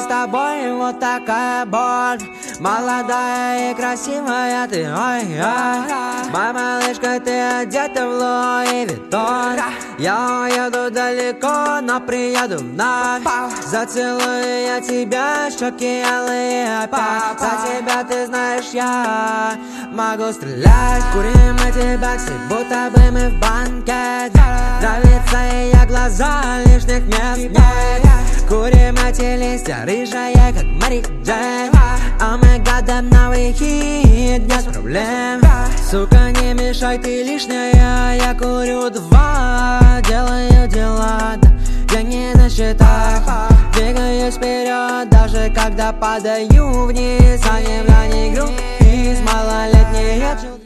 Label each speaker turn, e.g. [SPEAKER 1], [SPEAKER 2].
[SPEAKER 1] тобой вот такая боль. Молодая и красивая ты, ой-ой. Моя малышка, ты одета в Луи Виттон. Я уеду далеко, но приеду вновь. Зацелую я тебя, щеки алые опять. За тебя, ты знаешь, я могу стрелять. Курим эти баксы, будто бы мы в банке. Нравится ее глаза, лишних мест нет. Курим эти листья, рыжая, как Мэри Джейн. А мы гадаем новый хит, нет проблем. Сука, не мешай, ты лишняя. Я курю два, делаю дела, да. Я не на счетах, двигаюсь вперед, даже когда падаю вниз. А не в игру из малолетних.